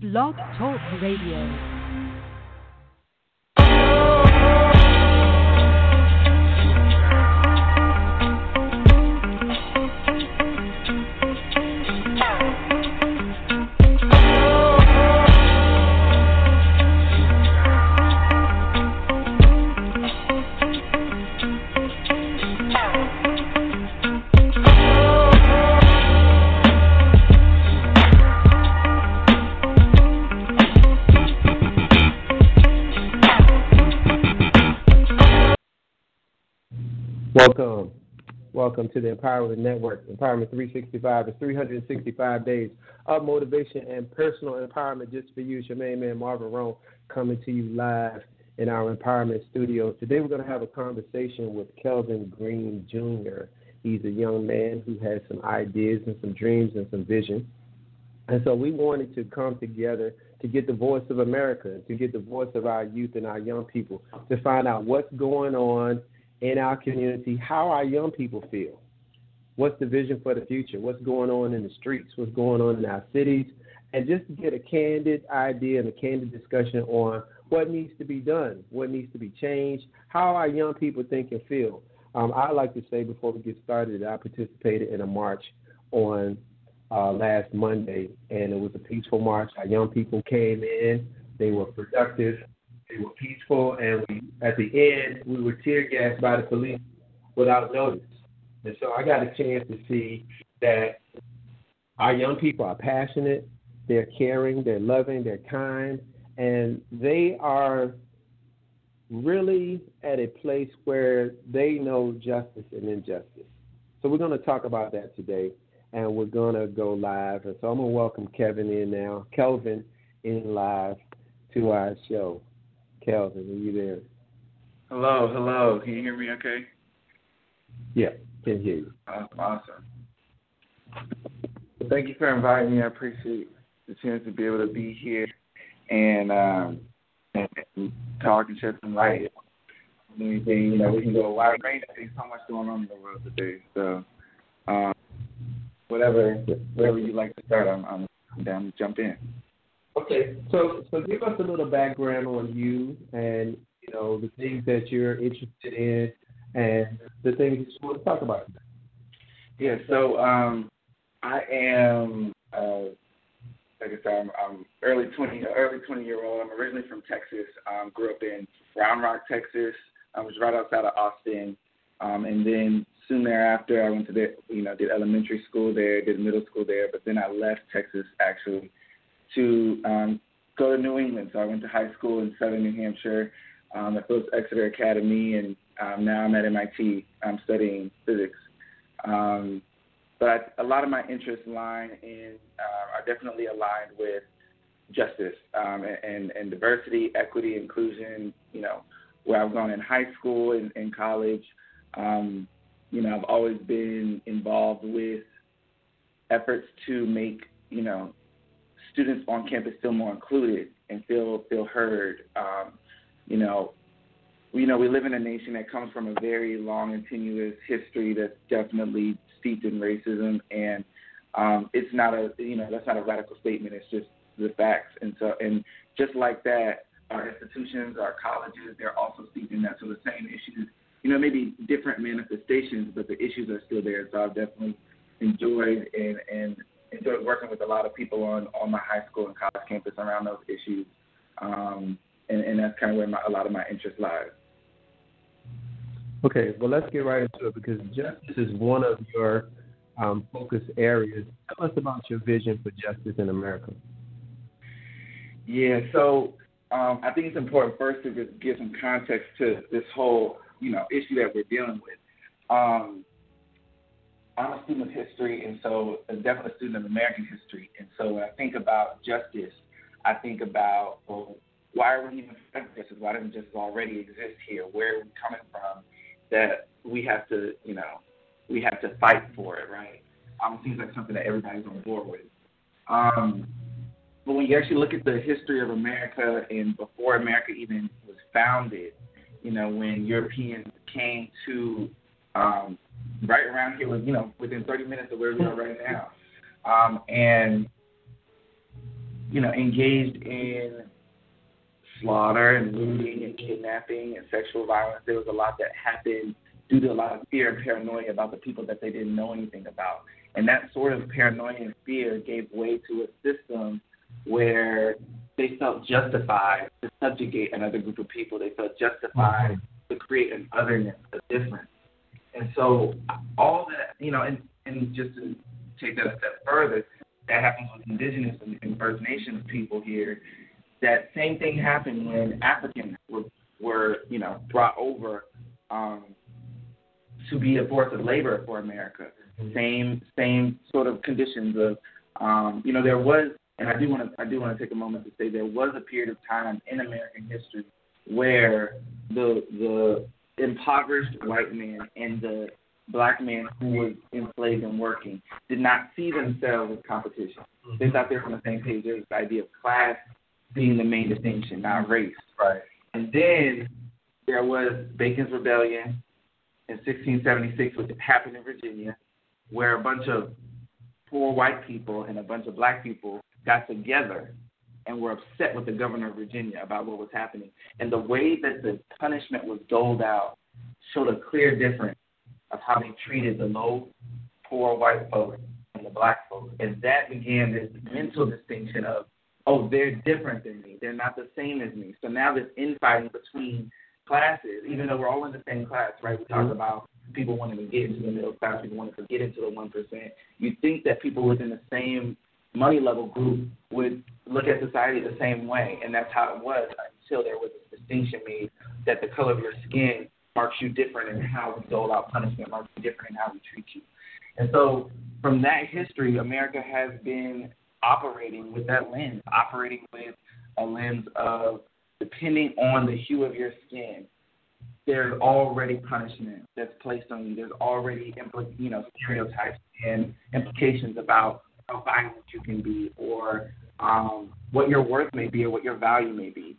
Blog Talk Radio. Welcome to the Empowerment Network. Empowerment 365 is 365 days of motivation and personal empowerment just for you. It's your main man, Marvin Roan, coming to you live in our empowerment studio. Today we're going to have a conversation with Kelvin Green Jr. He's a young man who has some ideas and some dreams and some vision. And so we wanted to come together to get the voice of America, to get the voice of our youth and our young people, to find out what's going on in our community, how our young people feel, what's the vision for the future, what's going on in the streets, what's going on in our cities, and just to get a candid idea and a candid discussion on what needs to be done, what needs to be changed, how our young people think and feel. I'd like to say before we get started that I participated in a march on last Monday, and it was a peaceful march. Our young people came in, they were productive, they were peaceful, and at the end, we were tear gassed by the police without notice. And so I got a chance to see that our young people are passionate, they're caring, they're loving, they're kind, and they are really at a place where they know justice and injustice. So we're going to talk about that today, and we're going to go live. And so I'm going to welcome Kelvin in live to our show. Kelvin, are you there? Hello. Can you hear me okay? Yeah, can hear you. Awesome. Well, thank you for inviting me. I appreciate the chance to be able to be here and talk and shed some light on anything. We can go a wide range. There's so much going on in the world today. So wherever you'd like to start, I'm down to jump in. Okay, so give us a little background on you and, the things that you're interested in and the things that you want to talk about. Yeah, so I am, like I said, I'm early 20-year-old. I'm originally from Texas. Grew up in Round Rock, Texas. I was right outside of Austin. And then soon thereafter, I went to did elementary school there, did middle school there, but then I left Texas, actually, to go to New England. So I went to high school in southern New Hampshire at Phillips Exeter Academy, and now I'm at MIT. I'm studying physics. But a lot of my interests are definitely aligned with justice and diversity, equity, inclusion, where I've gone in high school and in college. I've always been involved with efforts to make, students on campus feel more included and feel heard. We live in a nation that comes from a very long and tenuous history that's definitely steeped in racism, and it's not that's not a radical statement. It's just the facts. And just like that, our institutions, our colleges, they're also steeped in that. So the same issues, maybe different manifestations, but the issues are still there. So I've definitely enjoyed working with a lot of people on my high school and college campus around those issues, and that's kind of where a lot of my interest lies. Okay, well, let's get right into it because justice is one of your focus areas. Tell us about your vision for justice in America. Yeah, so I think it's important first to just give some context to this whole, issue that we're dealing with. I'm a student of history, and so I'm definitely a student of American history. And so when I think about justice, I think about, why are we even fighting justice? Why doesn't justice already exist here? Where are we coming from that we have to fight for it, right? It seems like something that everybody's on board with. But when you actually look at the history of America and before America even was founded, when Europeans came to right around here, within 30 minutes of where we are right now, and engaged in slaughter and looting and kidnapping and sexual violence. There was a lot that happened due to a lot of fear and paranoia about the people that they didn't know anything about. And that sort of paranoia and fear gave way to a system where they felt justified to subjugate another group of people. They felt justified to create an otherness, a difference. And so all that, and just to take that a step further, that happens with indigenous and First Nations people here. That same thing happened when Africans were brought over to be a force of labor for America. Same sort of conditions of, there was, and I do want to take a moment to say there was a period of time in American history where the impoverished white man and the black man who was enslaved and working did not see themselves as competition. They thought they were on the same page. There was the idea of class being the main distinction, not race. Right. And then there was Bacon's Rebellion in 1676, which happened in Virginia, where a bunch of poor white people and a bunch of black people got together and were upset with the governor of Virginia about what was happening. And the way that the punishment was doled out showed a clear difference of how they treated the low, poor white folks and the black folks. And that began this mental distinction of, oh, they're different than me. They're not the same as me. So now this infighting between classes, even though we're all in the same class, right? We talk about people wanting to get into the middle class, people wanting to get into the 1%. You'd think that people within the same money level group would look at society the same way, and that's how it was until there was a distinction made that the color of your skin marks you different in how we dole out punishment, marks you different in how we treat you. And so from that history, America has been operating with that lens, operating with a lens of depending on the hue of your skin, there's already punishment that's placed on you. There's already stereotypes and implications about how violent you can be or what your worth may be or what your value may be.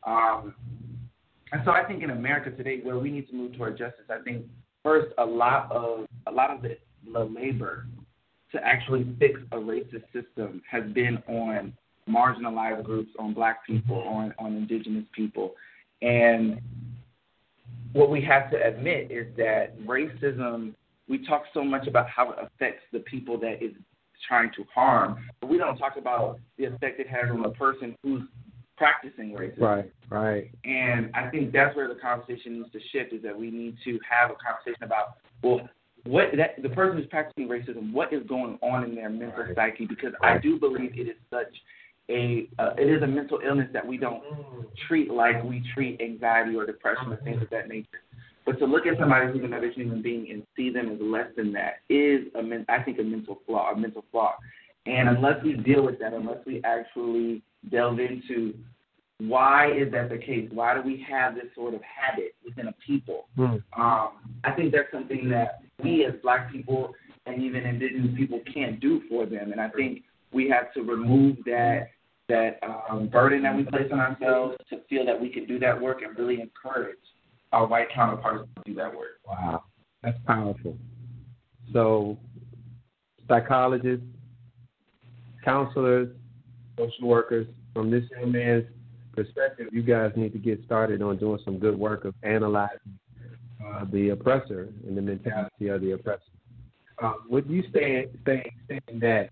And so I think in America today, where we need to move toward justice, I think first a lot of the labor to actually fix a racist system has been on marginalized groups, on black people, on indigenous people. And what we have to admit is that racism, we talk so much about how it affects the people that is trying to harm, but we don't talk about the effect it has on the person who's practicing racism. Right. And I think that's where the conversation needs to shift, is that we need to have a conversation about, the person who's practicing racism, what is going on in their mental psyche, because I do believe it is such it is a mental illness that we don't treat like we treat anxiety or depression or things of that nature. But to look at somebody who's another human being and see them as less than that is, I think, a mental flaw. And unless we deal with that, unless we actually delve into why is that the case, why do we have this sort of habit within a people, I think that's something that we as black people and even indigenous people can't do for them. And I think we have to remove that burden that we place on ourselves to feel that we can do that work and really encourage our white counterparts to do that work. Wow, that's powerful. So psychologists, counselors, social workers, from this young man's perspective, you guys need to get started on doing some good work of analyzing the oppressor and the mentality of the oppressor. Would you say that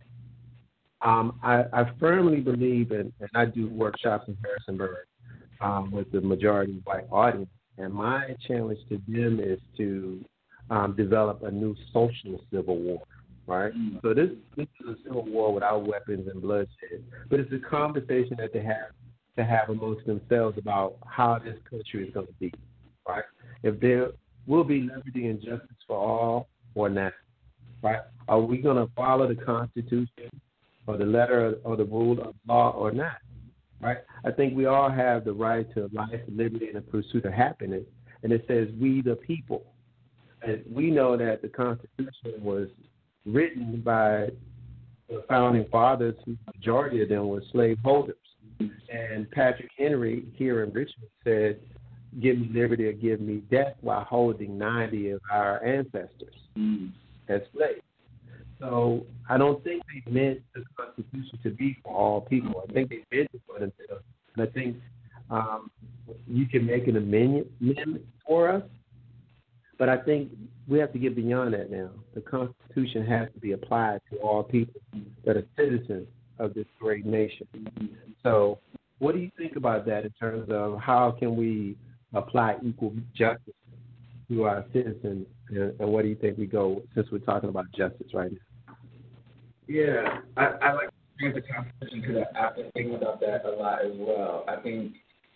I firmly believe, and I do workshops in Harrisonburg with the majority white audience, and my challenge to them is to develop a new social civil war, right? So this is a civil war without weapons and bloodshed, but it's a conversation that they have to have amongst themselves about how this country is going to be, right? If there will be liberty and justice for all or not, right? Are we going to follow the Constitution or the letter or the rule of law or not, right? I think we all have the right to life, liberty, and the pursuit of happiness, and it says we the people. And we know that the Constitution was written by the founding fathers, whose majority of them were slaveholders. And Patrick Henry here in Richmond said, "Give me liberty or give me death," while holding 90 of our ancestors as slaves. So I don't think they meant the Constitution to be for all people. I think they meant it for themselves. And I think you can make an amendment for us, but I think we have to get beyond that now. The Constitution has to be applied to all people that are citizens of this great nation. So what do you think about that in terms of how can we apply equal justice to our citizens, and what do you think we go, since we're talking about justice right now? Yeah, I like to bring the Constitution because I've been thinking about that a lot as well. I think,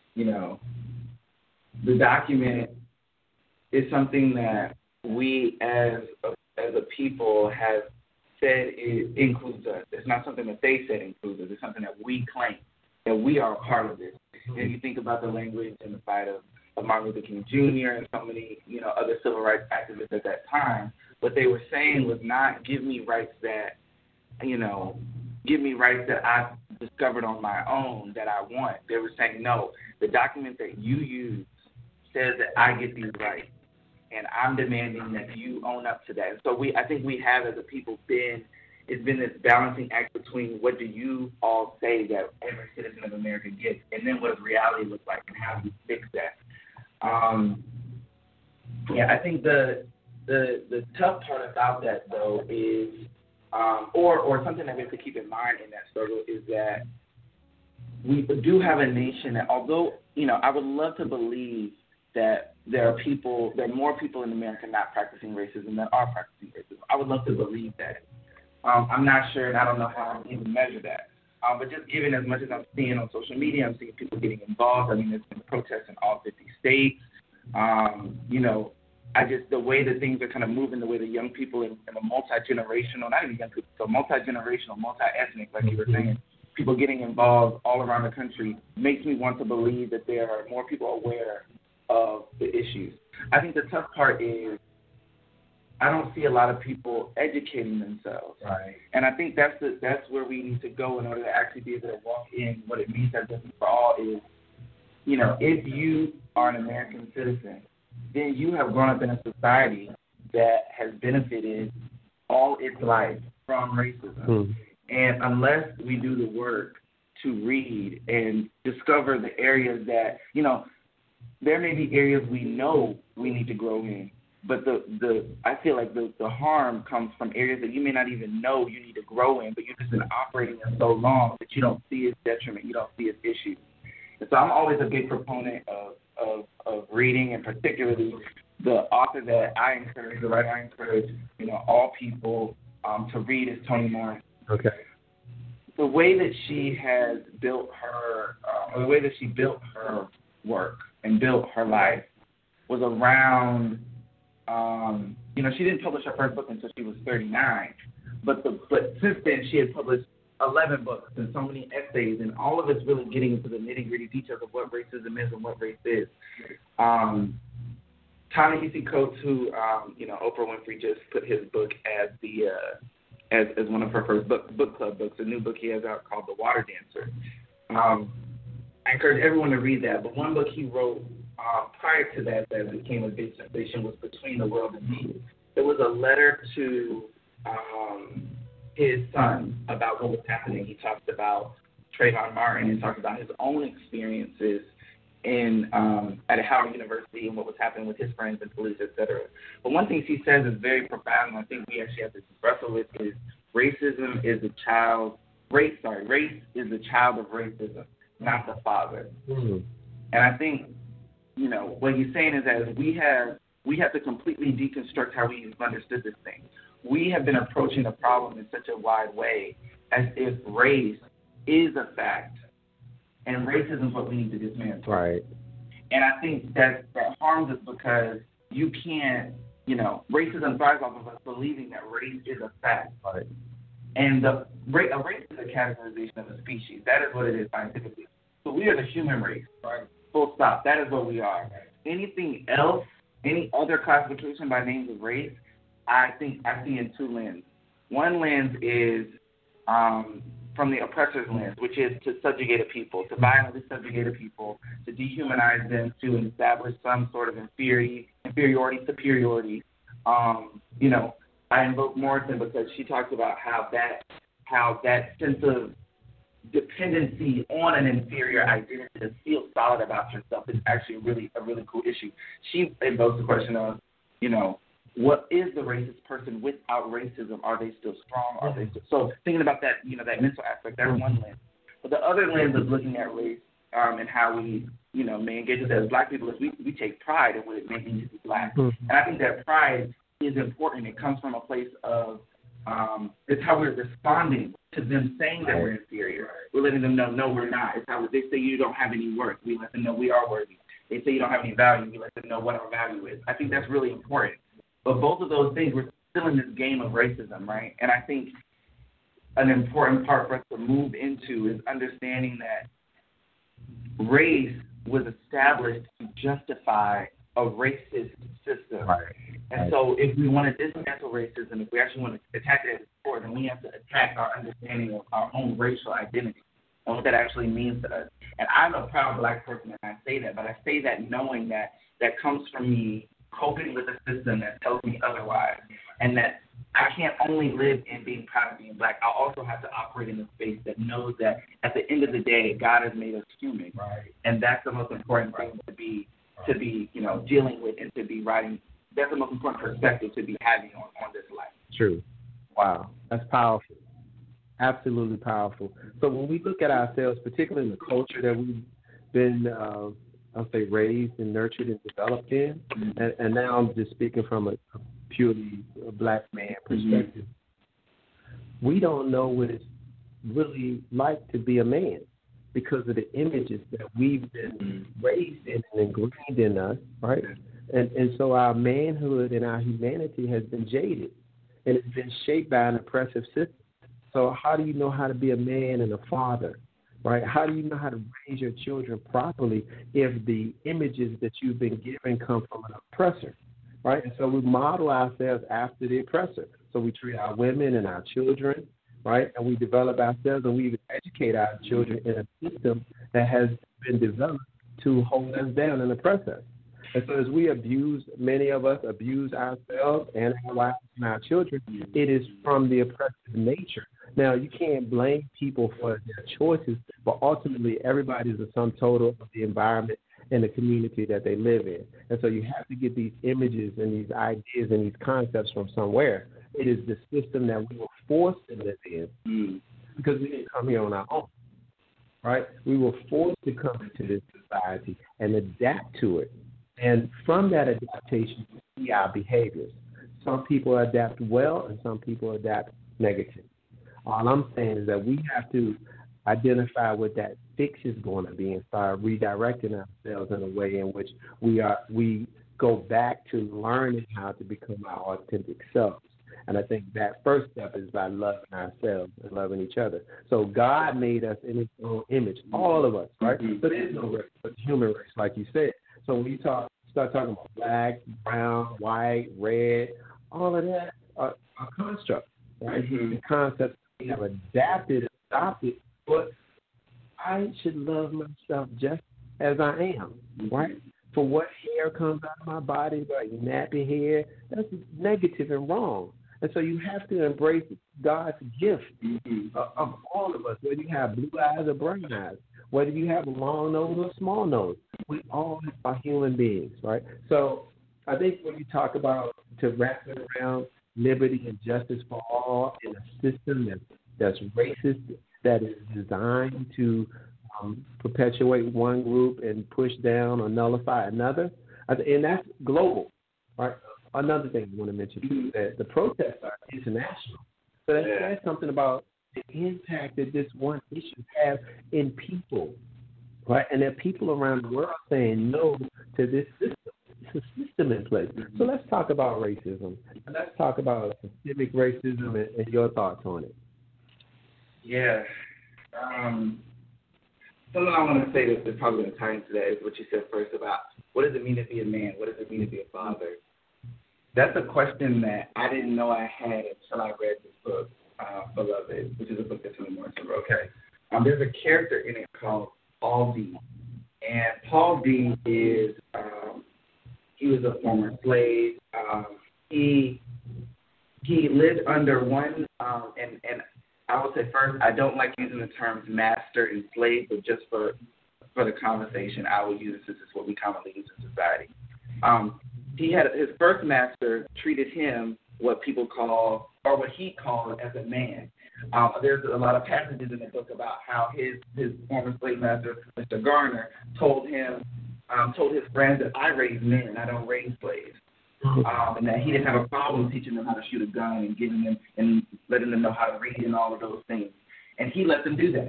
the document is something that we as a people have said it includes us. It's not something that they said includes us. It's something that we claim, that we are a part of it. And you think about the language and the fight of Martin Luther King Jr. and so many, other civil rights activists at that time, what they were saying was not give me rights that, give me rights that I discovered on my own that I want. They were saying, no, the document that you use says that I get these rights, and I'm demanding that you own up to that. And so I think we have as a people it's been this balancing act between what do you all say that every citizen of America gets, and then what does reality look like, and how do we fix that? I think the tough part about that, though, is, or something that we have to keep in mind in that struggle is that we do have a nation that, although, I would love to believe that there are more people in America not practicing racism than are practicing racism. I would love to believe that. I'm not sure, and I don't know how I even measure that. But just given as much as I'm seeing on social media, I'm seeing people getting involved. I mean, there's been protests in all 50 states. The way that things are kind of moving, the way the young people in a multi-generational, not even young people, so multi-generational, multi-ethnic, like you were saying, people getting involved all around the country makes me want to believe that there are more people aware of the issues. I think the tough part is I don't see a lot of people educating themselves. Right. And I think that's where we need to go in order to actually be able to walk in what it means to have justice for all is, if you are an American citizen, then you have grown up in a society that has benefited all its life from racism. And unless we do the work to read and discover the areas that, there may be areas we know we need to grow in, but I feel like the harm comes from areas that you may not even know you need to grow in, but you've just been operating in so long that you don't see its detriment, you don't see its issues. And so I'm always a big proponent of reading, and particularly the author that I encourage, the writer I encourage, all people to read is Toni Morrison. Okay. The way that she has built her, the way that she built her work and built her life was around, she didn't publish her first book until she was 39, but since then she had published 11 books and so many essays, and all of it's really getting into the nitty-gritty details of what racism is and what race is. Ta-Nehisi Coates, who, Oprah Winfrey just put his book as as one of her first book club books, a new book he has out called The Water Dancer. I encourage everyone to read that, but one book he wrote prior to that became a big sensation was Between the World and Me. It was a letter to his son about what was happening. He talked about Trayvon Martin and talked about his own experiences at Howard University and what was happening with his friends and police, et cetera. But one thing he says is very profound, and I think we actually have to wrestle with is race is the child of racism, not the father. Mm-hmm. And I think, what he's saying is that we have to completely deconstruct how we understood this thing. We have been approaching the problem in such a wide way as if race is a fact and racism is what we need to dismantle. Right. And I think that harms us because you can't, racism thrives off of us believing that race is a fact. Right. And a race is a categorization of a species. That is what it is scientifically. So we are the human race. Right. Full stop. That is what we are. Anything else, any other classification by names of race, I think I see in two lenses. One lens is from the oppressor's lens, which is to subjugate a people, to violently subjugate a people, to dehumanize them, to establish some sort of inferiority, superiority, I invoke Morrison because she talks about how that sense of dependency on an inferior identity to feel solid about yourself is actually a really cool issue. She invokes the question of, what is the racist person without racism? Are they still strong? Are they still... So thinking about that, that mental aspect, that's one lens. But the other lens of looking at race and how we, may engage with that as Black people is we take pride in what it means to be Black. And I think that pride is important. It comes from a place of it's how we're responding to them saying that we're inferior. We're letting them know, no, we're not. It's how they say you don't have any worth. We let them know we are worthy. They say you don't have any value. We let them know what our value is. I think that's really important. But both of those things, we're still in this game of racism, right? And I think an important part for us to move into is understanding that race was established to justify a racist system. Right. And so if we want to dismantle racism, if we actually want to attack it at its core, then we have to attack our understanding of our own racial identity and what that actually means to us. And I'm a proud Black person, and I say that, but I say that knowing that comes from me coping with a system that tells me otherwise, and that I can't only live in being proud of being Black. I also have to operate in a space that knows that at the end of the day, God has made us human, right? And that's the most important thing to be dealing with and to be writing. That's the most important perspective to be having on this life. True. Wow, that's powerful. Absolutely powerful. So when we look at ourselves, particularly in the culture that we've been, I'll say, raised and nurtured and developed in, and now I'm just speaking from a purely Black man perspective, we don't know what it's really like to be a man because of the images that we've been raised in and ingrained in us, right? And so our manhood and our humanity has been jaded, and it's been shaped by an oppressive system. So how do you know how to be a man and a father, right? How do you know how to raise your children properly if the images that you've been given come from an oppressor, right? And so we model ourselves after the oppressor. So we treat our women and our children, right? And we develop ourselves and we even educate our children in a system that has been developed to hold us down and oppress us. And so as many of us abuse ourselves and our wives and our children, it is from the oppressive nature. Now, you can't blame people for their choices, but ultimately everybody is a sum total of the environment and the community that they live in. And so you have to get these images and these ideas and these concepts from somewhere. It is the system that we were forced to live in because we didn't come here on our own, right? We were forced to come into this society and adapt to it. And from that adaptation, we see our behaviors. Some people adapt well and some people adapt negatively. All I'm saying is that we have to identify what that fix is going to be and start redirecting ourselves in a way in which we go back to learning how to become our authentic selves. And I think that first step is by loving ourselves and loving each other. So God made us in His own image, all of us, right? So there is no race but the human race, like you said. So when you start talking about black, brown, white, red, all of that are constructs, right? The concepts we have adopted, but I should love myself just as I am, right? For what hair comes out of my body, like nappy hair, that's negative and wrong. And so you have to embrace God's gift of all of us, whether you have blue eyes or brown eyes, whether you have a long nose or small nose. We all are human beings, right? So I think when you talk about to wrap it around liberty and justice for all in a system that's racist, that is designed to perpetuate one group and push down or nullify another, and that's global, right? Another thing I want to mention is that the protests are international. So that says something about the impact that this one issue has in people, right? And there are people around the world saying no to this system. It's a system in place. So let's talk about racism. And let's talk about systemic racism and your thoughts on it. Yeah. Something I want to say that's probably going to tie into that is what you said first about what does it mean to be a man? What does it mean to be a father? That's a question that I didn't know I had until I read this book, Beloved, which is a book that Toni Morrison wrote. Okay. There's a character in it called Paul D. And Paul D is, he was a former slave. He he lived under one, and I would say first, I don't like using the terms master and slave, but just for the conversation, I will use this as what we commonly use in society. He had his first master treated him what people call, or what he called as a man. There's a lot of passages in the book about how his former slave master, Mr. Garner, told his friends that I raise men, I don't raise slaves. And that he didn't have a problem teaching them how to shoot a gun and giving them and letting them know how to read and all of those things. And he let them do that.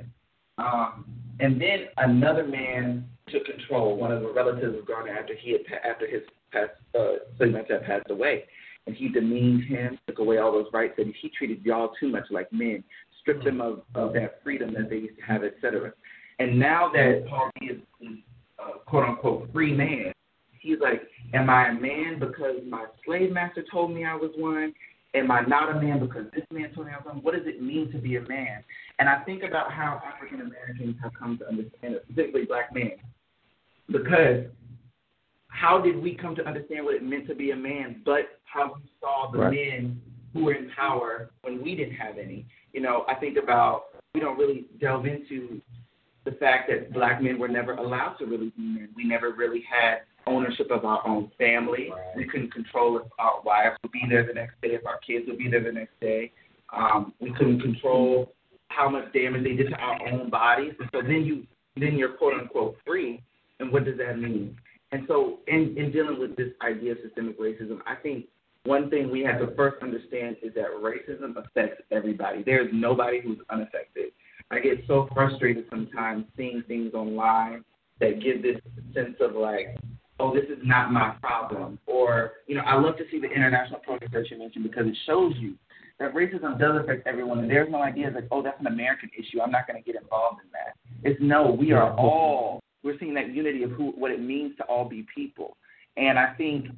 And then another man took control, one of the relatives of Garner, after his slave master had passed away. And he demeaned him, took away all those rights, and he treated y'all too much like men, stripped them of that freedom that they used to have, etc. And now that Paul B is quote-unquote free man, he's like, am I a man because my slave master told me I was one? Am I not a man because this man told me I was one? What does it mean to be a man? And I think about how African Americans have come to understand it, particularly black men, because how did we come to understand what it meant to be a man, but how we saw the men who were in power when we didn't have any? You know, I think about, we don't really delve into the fact that black men were never allowed to really be men. We never really had ownership of our own family. We couldn't control if our wives would be there the next day, if our kids would be there the next day. We couldn't control how much damage they did to our own bodies. And so then you're quote unquote free. And what does that mean? And so in dealing with this idea of systemic racism, I think one thing we have to first understand is that racism affects everybody. There is nobody who's unaffected. I get so frustrated sometimes seeing things online that give this sense of like, oh, this is not my problem. Or, you know, I love to see the international protest that you mentioned because it shows you that racism does affect everyone. And there's no idea like, oh, that's an American issue, I'm not going to get involved in that. It's no, we are all, we're seeing that unity of what it means to all be people. And I think,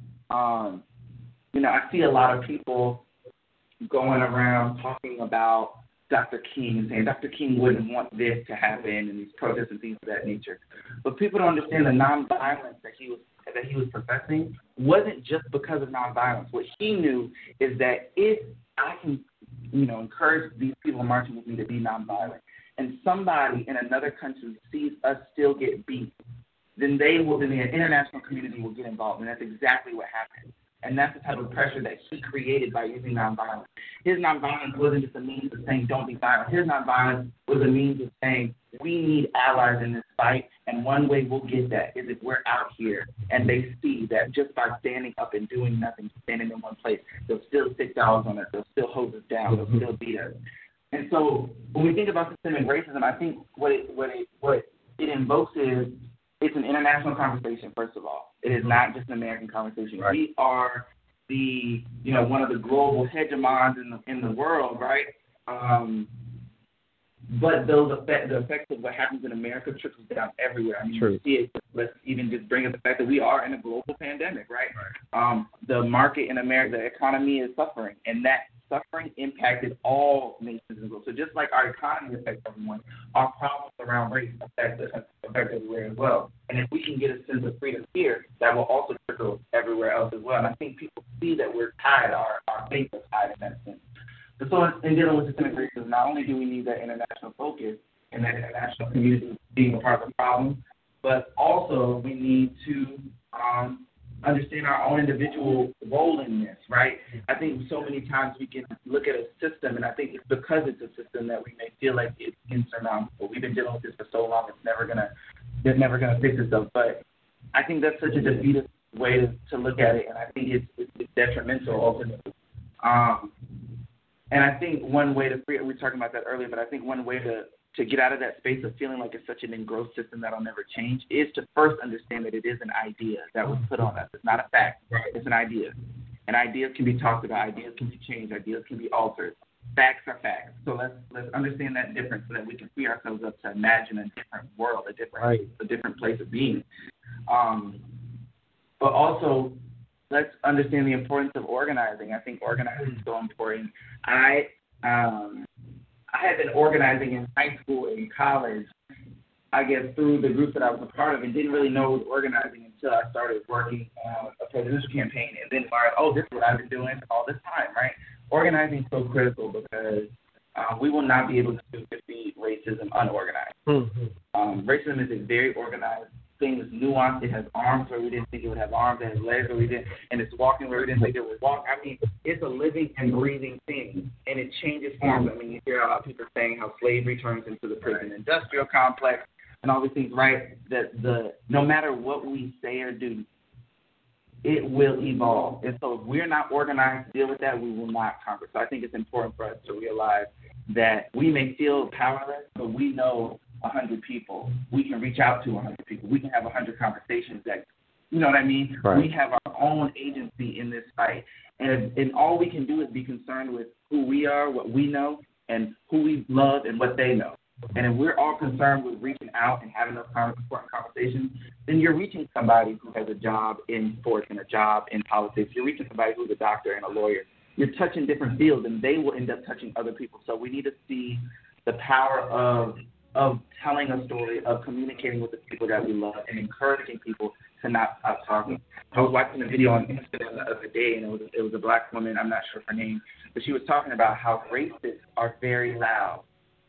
you know, I see a lot of people going around talking about Dr. King and saying Dr. King wouldn't want this to happen and these protests and things of that nature. But people don't understand the nonviolence that he was professing wasn't just because of nonviolence. What he knew is that if I can, you know, encourage these people marching with me to be nonviolent, and somebody in another country sees us still get beat, then the international community will get involved, and that's exactly what happened. And that's the type of pressure that he created by using nonviolence. His nonviolence wasn't just a means of saying don't be violent. His nonviolence was a means of saying we need allies in this fight, and one way we'll get that is if we're out here and they see that just by standing up and doing nothing, standing in one place, they'll still stick dollars on us, they'll still hose us down, they'll still beat us. And so when we think about systemic racism, I think what it invokes is it's an international conversation, first of all. It is not just an American conversation. Right. We are one of the global hegemons in the world, right? But the effects of what happens in America trickles down everywhere. I mean, you see it. Let's even just bring up the fact that we are in a global pandemic, right? The market in America, the economy is suffering, and that suffering impacted all nations in the world. So just like our economy affects everyone, our problems around race affect everywhere as well. And if we can get a sense of freedom here, that will also trickle everywhere else as well. And I think people see that we're tied, our faith is tied in that sense. So in dealing with systemic racism, not only do we need that international focus and that international community being a part of the problem, but also we need to understand our own individual role in this, right? I think so many times we can look at a system, and I think it's because it's a system that we may feel like it's insurmountable. We've been dealing with this for so long, it's never gonna fix itself. But I think that's such a defeatist way to look at it, and I think it's detrimental ultimately. And I think one way to free, we were talking about that earlier, but I think one way to get out of that space of feeling like it's such an engrossed system that'll never change is to first understand that it is an idea that was put on us. It's not a fact. It's an idea. And ideas can be talked about. Ideas can be changed. Ideas can be altered. Facts are facts. So let's understand that difference so that we can free ourselves up to imagine a different world, a different place of being. But also, let's understand the importance of organizing. I think organizing is so important. I had been organizing in high school and college, I guess, through the group that I was a part of, and didn't really know what organizing until I started working on a presidential campaign and then learned, oh, this is what I've been doing all this time, right? organizing is so critical because we will not be able to defeat racism unorganized. Racism is a very organized thing. It's nuanced. It has arms where we didn't think it would have arms. It has legs where we didn't, and it's walking where we didn't think it would walk. I mean, it's a living and breathing thing, and it changes forms. I mean, you hear a lot of people saying how slavery turns into the prison industrial complex and all these things, right? That no matter what we say or do, it will evolve. And so if we're not organized to deal with that, we will not conquer. So I think it's important for us to realize that we may feel powerless, but we know 100 people. We can reach out to 100 people. We can have 100 conversations that, you know what I mean? Right. We have our own agency in this fight. And all we can do is be concerned with who we are, what we know, and who we love and what they know. And if we're all concerned with reaching out and having those important conversations, then you're reaching somebody who has a job in sports and a job in politics. You're reaching somebody who's a doctor and a lawyer. You're touching different fields, and they will end up touching other people. So we need to see the power of telling a story, of communicating with the people that we love, and encouraging people to not stop talking. I was watching a video on Instagram the other day, and it was a black woman. I'm not sure of her name, but she was talking about how racists are very loud.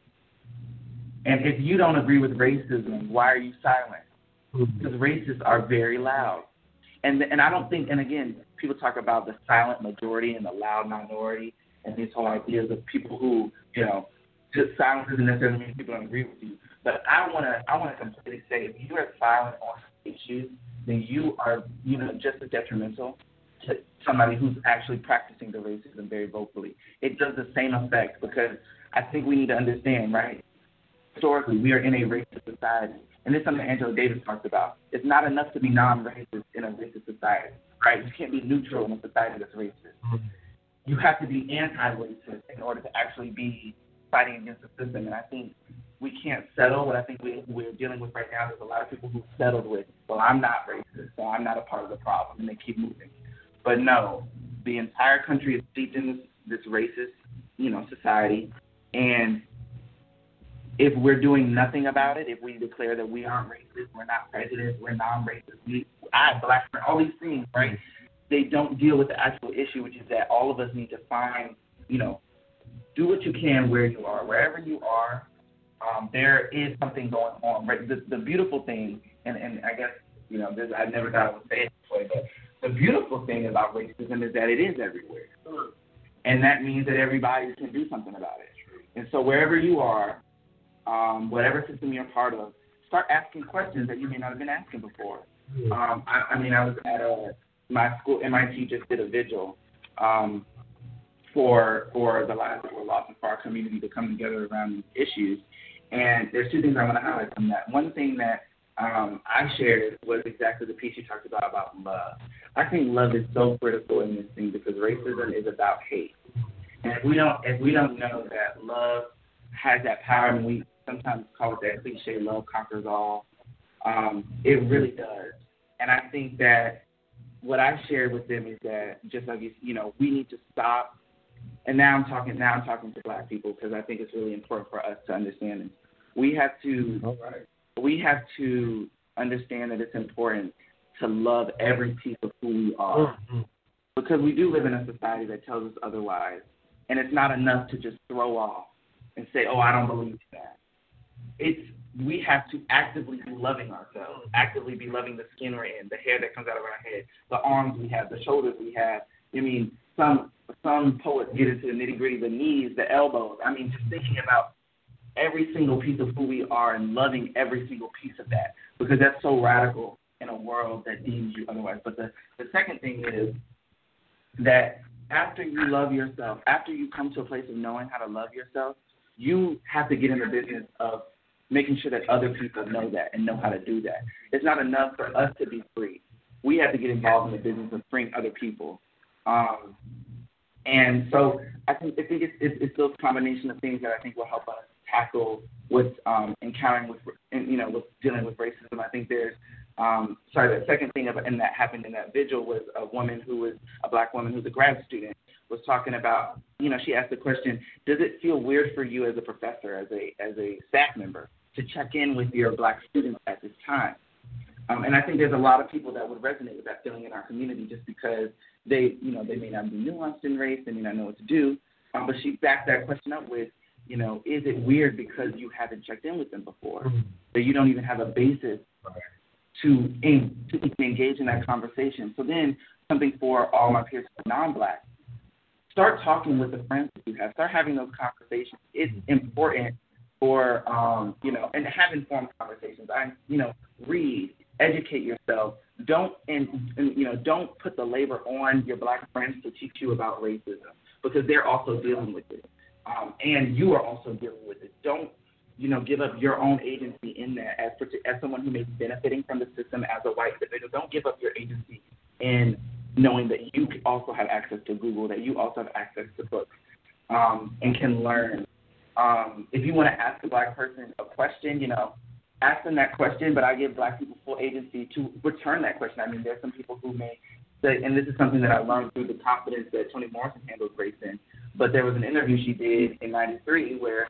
And if you don't agree with racism, why are you silent? Because racists are very loud. And I don't think, and again, people talk about the silent majority and the loud minority and these whole ideas of people who, you know, just silence doesn't necessarily mean people don't agree with you. But I want to completely say, if you are silent on issues, then you are, you know, just as detrimental to somebody who's actually practicing the racism very vocally. It does the same effect, because I think we need to understand, right? Historically, we are in a racist society, and this is something Angela Davis talks about. It's not enough to be non-racist in a racist society, right? You can't be neutral in a society that's racist. You have to be anti-racist in order to actually be fighting against the system, and I think we can't settle. What I think we're dealing with right now, there's a lot of people who settled with, well, I'm not racist, so I'm not a part of the problem, and they keep moving. But no, the entire country is steeped in this racist, you know, society, and if we're doing nothing about it, if we declare that we aren't racist, we're not prejudiced, we're non-racist, black, all these things, right? They don't deal with the actual issue, which is that all of us need to find, you know, do what you can where you are. Wherever you are, there is something going on, right? The beautiful thing, and I guess, you know, I never thought I would say it this way, but the beautiful thing about racism is that it is everywhere. And that means that everybody can do something about it. And so wherever you are, whatever system you're part of, start asking questions that you may not have been asking before. I was at my school, MIT just did a vigil for the lives that were lost and for our community to come together around these issues. And there's two things I want to highlight from that. One thing that I shared was exactly the piece you talked about love. I think love is so critical in this thing, because racism is about hate. And if we don't know that love has that power, and we sometimes call it that cliche, love conquers all, it really does. And I think that what I shared with them is that, just like, you know, we need to stop. And now I'm talking to black people, because I think it's really important for us to understand this. We have to understand that it's important to love every piece of who we are, because we do live in a society that tells us otherwise, and it's not enough to just throw off and say, oh, I don't believe that. We have to actively be loving ourselves, actively be loving the skin we're in, the hair that comes out of our head, the arms we have, the shoulders we have. I mean, some poets get into the nitty-gritty, the knees, the elbows. I mean, just thinking about every single piece of who we are and loving every single piece of that, because that's so radical in a world that deems you otherwise. But the second thing is that after you love yourself, after you come to a place of knowing how to love yourself, you have to get in the business of making sure that other people know that and know how to do that. It's not enough for us to be free. We have to get involved in the business of freeing other people. And so I think it's those combination of things that I think will help us tackle with encountering with dealing with racism. I think there's the second thing and that happened in that vigil was a black woman who's a grad student, was talking about, you know, she asked the question, does it feel weird for you as a professor, as a staff member, to check in with your black students at this time? And I think there's a lot of people that would resonate with that feeling in our community just because they may not be nuanced in race, they may not know what to do. But she backed that question up with, is it weird because you haven't checked in with them before, that you don't even have a basis to engage in that conversation? So then something for all my peers who are non-Black, start talking with the friends that you have. Start having those conversations. It's important for, and have informed conversations. Read, educate yourself. Don't put the labor on your Black friends to teach you about racism because they're also dealing with it. And you are also dealing with it. Don't, give up your own agency in that as someone who may be benefiting from the system as a white individual. Don't give up your agency in knowing that you also have access to Google, that you also have access to books, and can learn. If you want to ask a Black person a question, ask them that question, but I give Black people full agency to return that question. I mean, there's some people who may say, and this is something that I learned through the confidence that Toni Morrison handles race in, but there was an interview she did in '93 where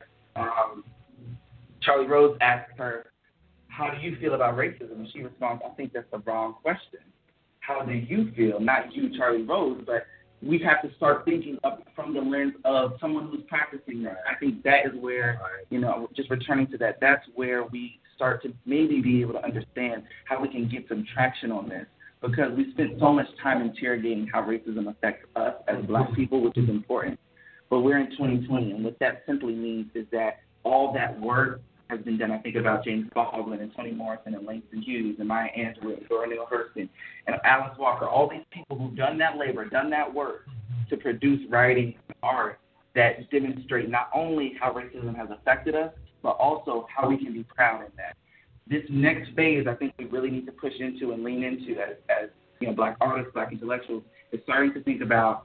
Charlie Rose asked her, how do you feel about racism? And she responds, I think that's the wrong question. How do you feel? Not you, Charlie Rose, but we have to start thinking up from the lens of someone who's practicing that. I think that is where, just returning to that, that's where we start to maybe be able to understand how we can get some traction on this, because we spent so much time interrogating how racism affects us as Black people, which is important. But we're in 2020, and what that simply means is that all that work has been done. I think about James Baldwin and Toni Morrison and Langston Hughes and Maya Angelou and Zora Neale Hurston and Alice Walker, all these people who've done that labor, done that work to produce writing and art that demonstrate not only how racism has affected us, but also how we can be proud in that. This next phase, I think we really need to push into and lean into as Black artists, Black intellectuals, is starting to think about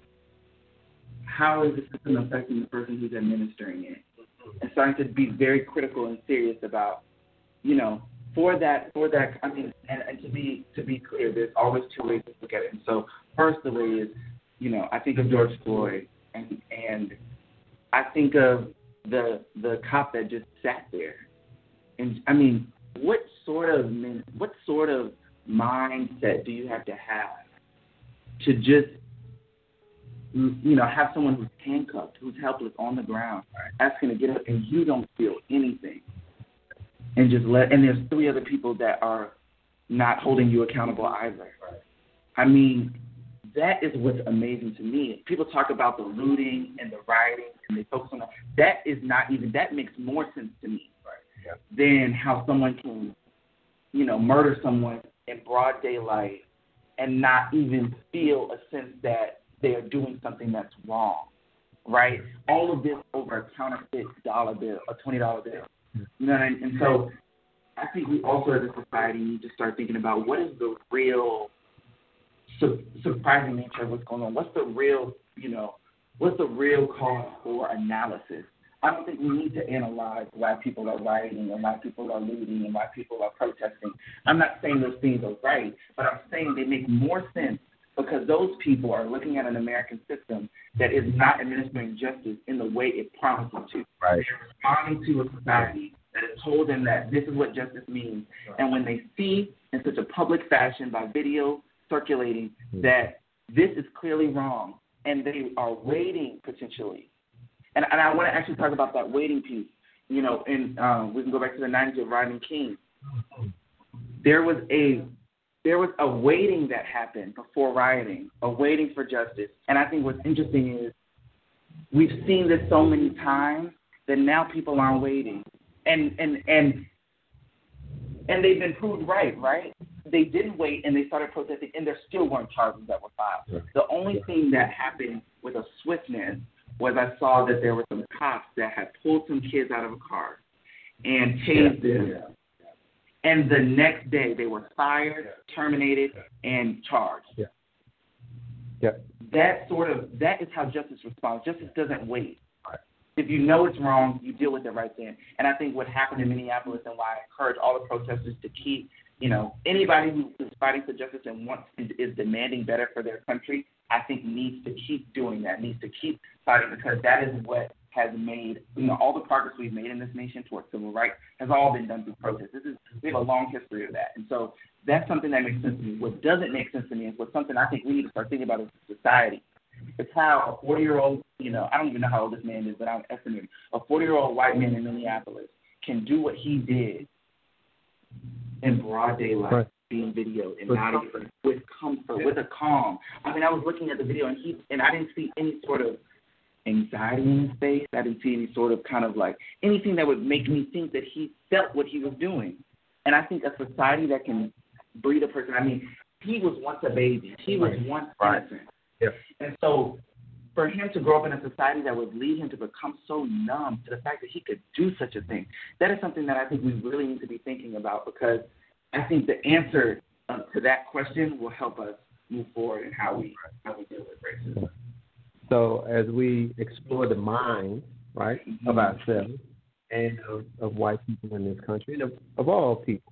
how is the system affecting the person who's administering it, and starting to be very critical and serious about, for that. I mean, and to be clear, there's always two ways to look at it. And so, first, the way is, I think of George Floyd, and I think of the cop that just sat there, and I mean, what sort of mindset do you have to just have someone who's handcuffed, who's helpless on the ground, asking to get up, and you don't feel anything, and and there's three other people that are not holding you accountable either. I mean, that is what's amazing to me. People talk about the looting and the rioting, and they focus on that. That makes more sense to me than how someone can, murder someone in broad daylight and not even feel a sense that they are doing something that's wrong, right? All of this over a counterfeit dollar bill, a $20 bill. And so I think we also as a society need to start thinking about what is the real surprising nature of what's going on. What's the real cause for analysis? I don't think we need to analyze why people are rioting and why people are looting and why people are protesting. I'm not saying those things are right, but I'm saying they make more sense because those people are looking at an American system that is not administering justice in the way it promised to. Right. They're responding to a society that has told them that this is what justice means. Right. And when they see in such a public fashion by video circulating that this is clearly wrong, and they are waiting potentially. And I want to actually talk about that waiting piece. We can go back to the 90s with Rodney King. There was a waiting that happened before rioting, a waiting for justice. And I think what's interesting is we've seen this so many times that now people aren't waiting. And they've been proved right? They didn't wait and they started protesting, and there still weren't charges that were filed. Yeah. The only thing that happened with a swiftness was I saw that there were some cops that had pulled some kids out of a car and tased them. Yeah. And the next day they were fired, terminated, and charged. Yeah. Yeah. That is how justice responds. Justice doesn't wait. Right. If you know it's wrong, you deal with it right then. And I think what happened in Minneapolis, and why I encourage all the protesters to keep, anybody who is fighting for justice and is demanding better for their country, I think needs to keep doing that, needs to keep fighting, because that is what has made, all the progress we've made in this nation towards civil rights has all been done through protest. We have a long history of that. And so That's something that makes sense to me. What doesn't make sense to me is what's something I think we need to start thinking about as a society. It's how a 40-year-old, I don't even know how old this man is, but I'm estimating, a 40-year-old white man in Minneapolis can do what he did in broad daylight, right, being videoed and not even with comfort, with a calm. I mean, I was looking at the video and I didn't see any sort of anxiety in his face. I didn't see any sort of kind of like anything that would make me think that he felt what he was doing. And I think a society that can breed a person, I mean, he was once a baby. He was once innocent. Yeah. And so for him to grow up in a society that would lead him to become so numb to the fact that he could do such a thing, that is something that I think we really need to be thinking about, because I think the answer to that question will help us move forward in how we deal with racism. So as we explore the mind, right, of ourselves and of white people in this country, and of all people,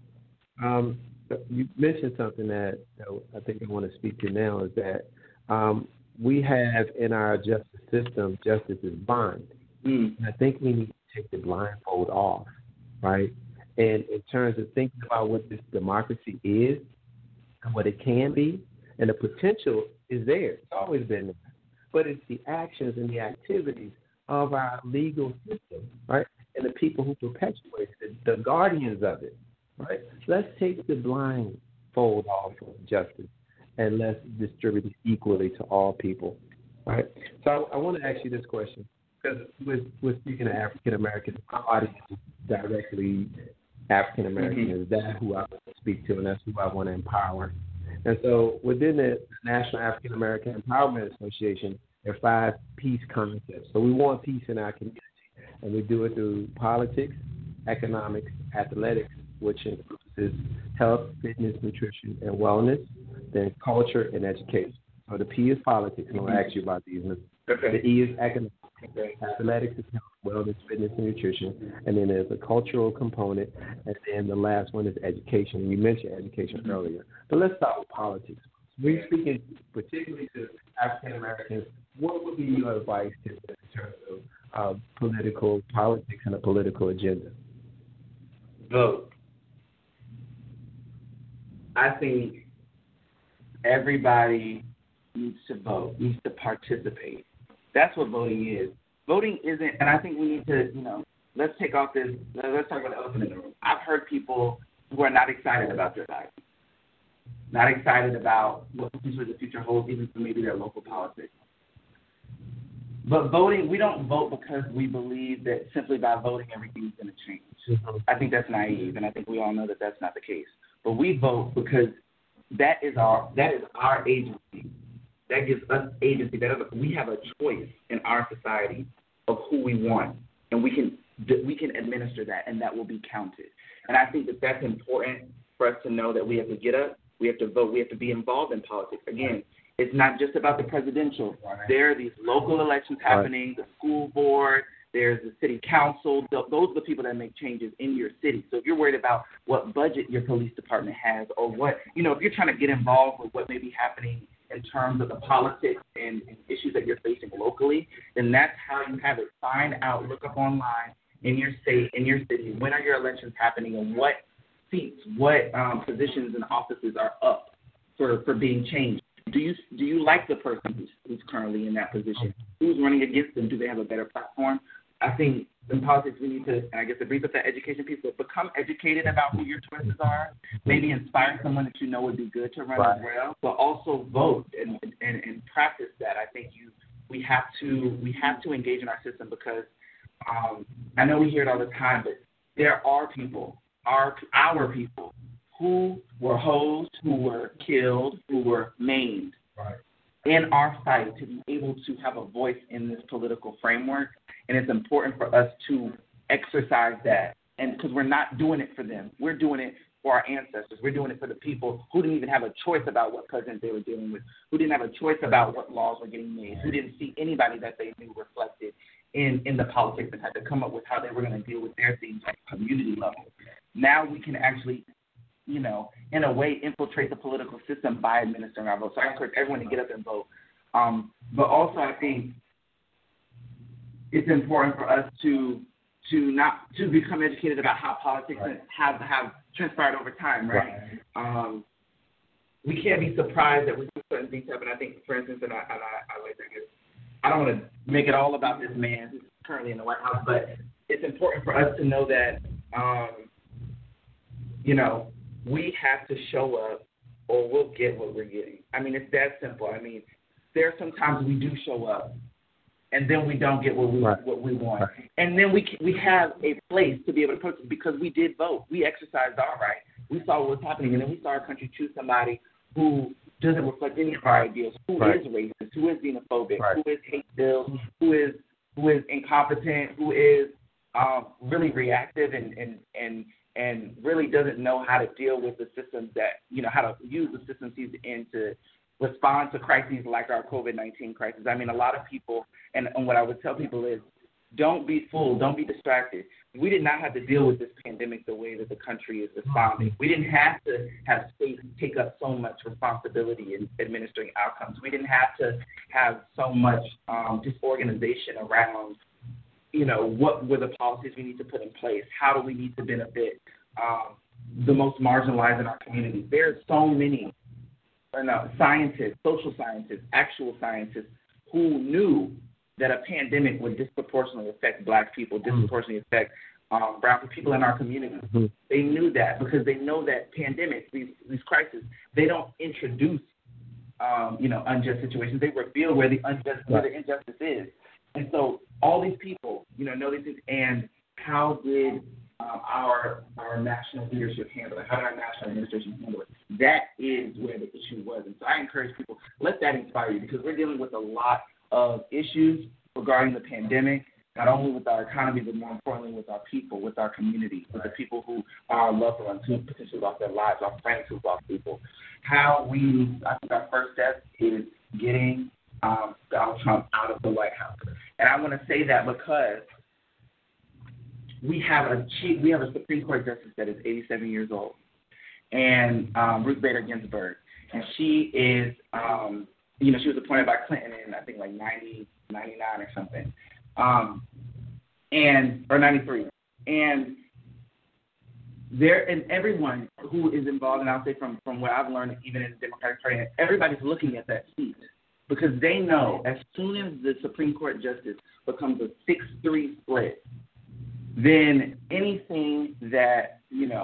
you mentioned something that I think I want to speak to now, is that we have in our justice system, justice is blind. And I think we need to take the blindfold off, right? And in terms of thinking about what this democracy is and what it can be, and the potential is there. It's always been there. But it's the actions and the activities of our legal system, right? And the people who perpetuate it, the guardians of it, right? Let's take the blindfold off of justice and let's distribute it equally to all people, right? So I want to ask you this question, because we're speaking of African Americans. My audience is directly African American. Is that who I want to speak to, and that's who I want to empower. And so within the National African American Empowerment Association, there are 5 peace concepts. So we want peace in our community, and we do it through politics, economics, athletics, which encompasses health, fitness, nutrition, and wellness, then culture and education. So the P is politics, and I'll ask you about these. The E is economics, athletics is health, wellness, fitness, and nutrition, and then there's a cultural component, and then the last one is education. You mentioned education earlier, but let's start with politics. We're speaking particularly to African Americans. What would be your advice to them in terms of political politics and a political agenda? Vote. I think everybody needs to vote, needs to participate. That's what voting is. Voting isn't, and I think we need to, let's take off this, let's talk about the elephant in the room. I've heard people who are not excited about their life, not excited about what potentially the future holds, even for maybe their local politics. But voting, we don't vote because we believe that simply by voting everything's going to change. Mm-hmm. I think that's naive, and I think we all know that that's not the case. But we vote because that is our agency. That gives us agency. We have a choice in our society of who we want, and we can administer that, and that will be counted. And I think that that's important for us to know, that we have to get up, we have to vote, we have to be involved in politics. Again, it's not just about the presidential. There are these local elections happening, the school board, there's the city council. Those are the people that make changes in your city. So if you're worried about what budget your police department has, or what, if you're trying to get involved with what may be happening in terms of the politics and issues that you're facing locally, then that's how you have it. Find out, look up online in your state, in your city, when are your elections happening, and what seats, what positions and offices are up for being changed. Do you like the person who's currently in that position? Who's running against them? Do they have a better platform? I think in politics we need to, and I guess it brings up that education piece, but become educated about who your choices are. Maybe inspire someone that you know would be good to run as well, but also vote and practice that. I think we have to engage in our system, because I know we hear it all the time, but there are people, our people, who were hosed, who were killed, who were maimed in our fight to be able to have a voice in this political framework. And it's important for us to exercise that, and because we're not doing it for them. We're doing it for our ancestors. We're doing it for the people who didn't even have a choice about what president they were dealing with, who didn't have a choice about what laws were getting made, who didn't see anybody that they knew reflected in the politics, and had to come up with how they were going to deal with their things at a community level. Now we can actually, in a way, infiltrate the political system by administering our vote. So I encourage everyone to get up and vote. But also I think it's important for us to to become educated about how politics have transpired over time, right? We can't be surprised that we do certain things happen. I think, for instance, and I don't want to make it all about this man who's currently in the White House, but it's important for us to know that, we have to show up or we'll get what we're getting. I mean, it's that simple. I mean, there are some times we do show up and then we don't get what we want. And then we have a place to be able to protest because we did vote. We exercised our right. We saw what was happening, and then we saw our country choose somebody who doesn't reflect any of our ideals, who is racist, who is xenophobic, who is hate-filled, who is incompetent, who is really reactive and really doesn't know how to deal with the systems that, how to use the systems he's in to respond to crises like our COVID-19 crisis. I mean, a lot of people, and what I would tell people is, don't be fooled, don't be distracted. We did not have to deal with this pandemic the way that the country is responding. We didn't have to have states take up so much responsibility in administering outcomes. We didn't have to have so much disorganization around, what were the policies we need to put in place? How do we need to benefit the most marginalized in our community? There are so many scientists, social scientists, actual scientists who knew that a pandemic would disproportionately affect Black people, disproportionately affect brown people in our community. Mm-hmm. They knew that because they know that pandemics, these crises, they don't introduce, unjust situations. They reveal where the injustice is. And so all these people, know these things. And how did our national leadership handle it? How did our national administration handle it? That is where the issue was. And so I encourage people, let that inspire you because we're dealing with a lot of issues regarding the pandemic, not only with our economy, but more importantly with our people, with our community, with the people who are our loved ones who potentially lost their lives, our friends who lost people. I think our first step is getting Donald Trump out of the White House. And I want to say that because we have a Supreme Court justice that is 87 years old, and Ruth Bader Ginsburg, and she is she was appointed by Clinton in, I think, like 90, 99 or something, or 93. And everyone who is involved, and I'll say from what I've learned, even in the Democratic Party, everybody's looking at that seat because they know as soon as the Supreme Court justice becomes a 6-3 split, then anything that,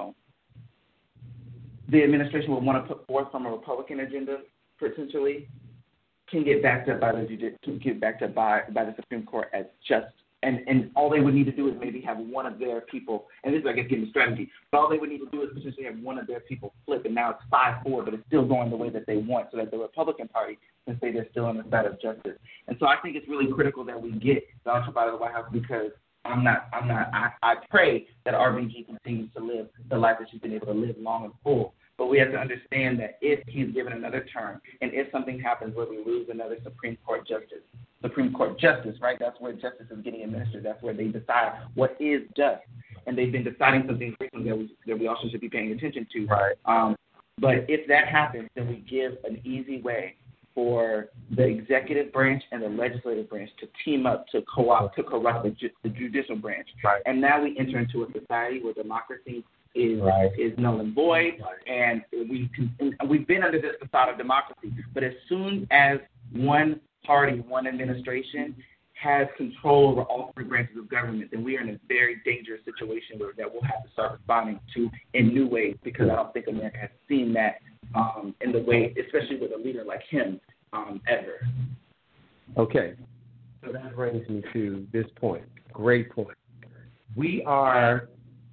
the administration would want to put forth from a Republican agenda potentially can get backed up by the Supreme Court as just, and all they would need to do is maybe have one of their people, and this is, I guess, getting the strategy, but all they would need to do is potentially have one of their people flip, and now it's 5-4, but it's still going the way that they want, so that the Republican Party can say they're still on the side of justice. And so I think it's really critical that we get Donald Trump out of the White House because I pray that RBG continues to live the life that she's been able to live long and full. But we have to understand that if he's given another term, and if something happens where we lose another Supreme Court justice, right? That's where justice is getting administered. That's where they decide what is just. And they've been deciding some things recently that we also should be paying attention to. Right. But if that happens, then we give an easy way for the executive branch and the legislative branch to team up to corrupt the judicial branch. Right. And now we enter into a society where democracy is null and void, and we've been under this facade of democracy. But as soon as one party, one administration has control over all three branches of government, then we are in a very dangerous situation that we'll have to start responding to in new ways because I don't think America has seen that in the way, especially with a leader like him, ever. Okay. So that brings me to this point. Great point. We are